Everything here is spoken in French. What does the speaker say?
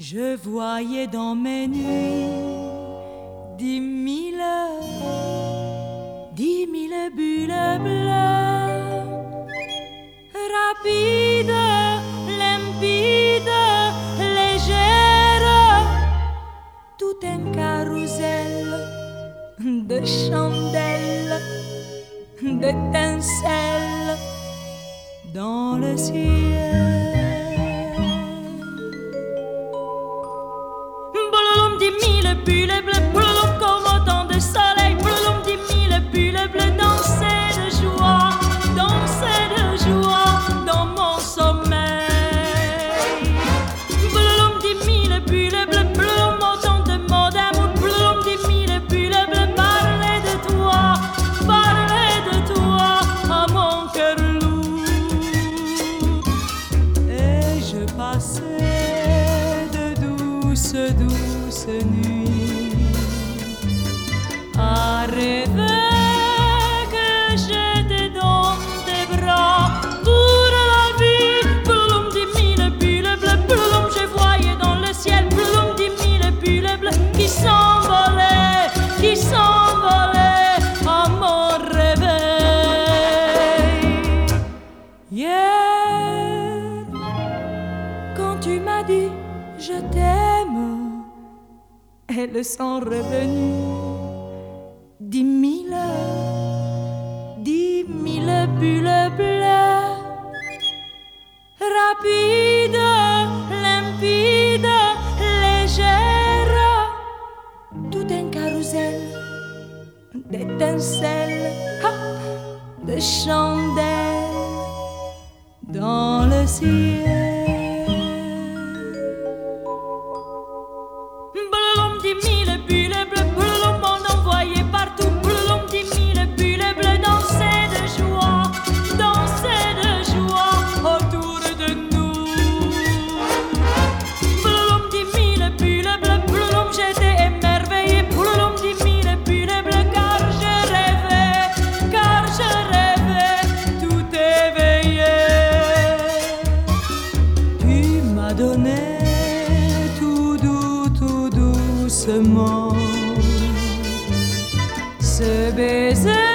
Je voyais dans mes nuits 10 000 bulles bleues, rapides, limpides, légères, tout un carrousel de chandelles, d'étincelles dans le ciel. Blouloum, 10 000 bulles bleues, blouloum, comme autant de soleil, blouloum, 10 000 bulles bleues, danser de joie dans mon sommeil. Blouloum, 10 000 bulles bleues, blouloum, autant de mots d'amour, blouloum, 10 000 bulles bleues, parler de toi à mon cœur lourd. Et je passais de douces nuits à rêver que j'étais dans tes bras pour la vie. Blouloum, 10 000 bulles bleues, blouloum, je voyais dans le ciel, blouloum, 10 000 bulles bleues qui s'envolaient à mon réveil. Hier, quand tu m'as dit je t'aime, elles sont revenues 10 000 bulles bleues, rapides, limpides, légères, tout un carrousel d'étincelles, de chandelles dans le ciel. Blouloum, 10 000 bulles bleues, blouloum, on en voyait partout, blouloum, 10 000 bulles bleues, danser de joie autour de nous. Blouloum, 10 000 bulles bleues, blouloum, j'étais émerveillée, blouloum, 10 000 bulles bleues, car je rêvais, tout éveillé. Tu m'as donné tout doucement ce baiser.